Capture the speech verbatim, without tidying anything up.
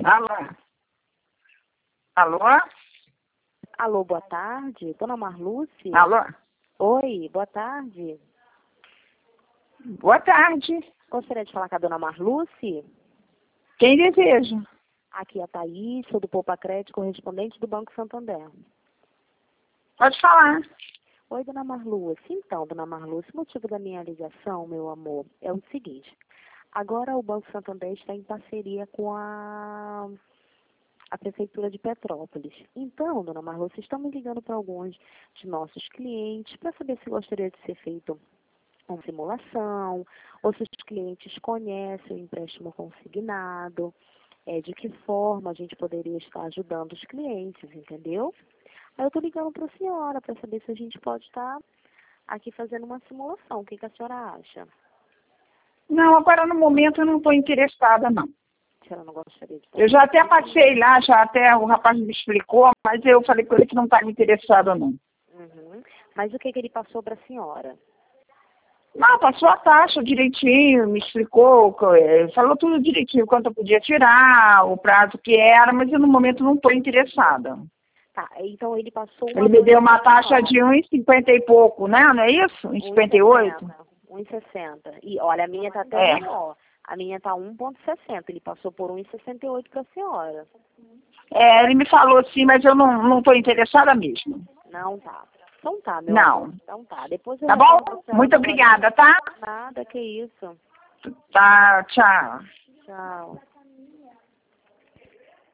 Alô? Alô? Alô, boa tarde. Dona Marluce? Alô? Oi, boa tarde. Boa tarde. Gostaria de falar com a dona Marluce? Quem deseja? Aqui é a Thaís, sou do Poupa Crédito, correspondente do Banco Santander. Pode falar. Oi, dona Marluce. Então, dona Marluce, o motivo da minha ligação, meu amor, é o seguinte. Agora o Banco Santander está em parceria com a, a Prefeitura de Petrópolis. Então, dona Marluce, estamos ligando para alguns de nossos clientes para saber se gostaria de ser feito uma simulação, ou se os clientes conhecem o empréstimo consignado, é, de que forma a gente poderia estar ajudando os clientes, entendeu? Aí eu estou ligando para a senhora para saber se a gente pode estar aqui fazendo uma simulação. O que, que a senhora acha? Não, agora no momento eu não estou interessada, não. A senhora não gostaria de estar... Eu já até passei lá, já até o rapaz me explicou, mas eu falei com ele que não está me interessado, não. Uhum. Mas o que, que ele passou para a senhora? Não, passou a taxa direitinho, me explicou, falou tudo direitinho, quanto eu podia tirar, o prazo que era, mas eu no momento não estou interessada. Tá, então ele passou uma... Ele me deu uma taxa de um e cinquenta e pouco, né? Não é isso? um e cinquenta e oito? um e sessenta. E olha, a minha está até É. menor. A minha está um vírgula sessenta. Ele passou por um e sessenta e oito para a senhora. É, ele me falou assim, mas eu não não estou interessada mesmo. Não tá. Então tá, meu Não. amor. Então tá. Depois eu Tá retorno bom? pra senhora. Muito obrigada, tá? Nada, que isso. Tá, tchau. Tchau.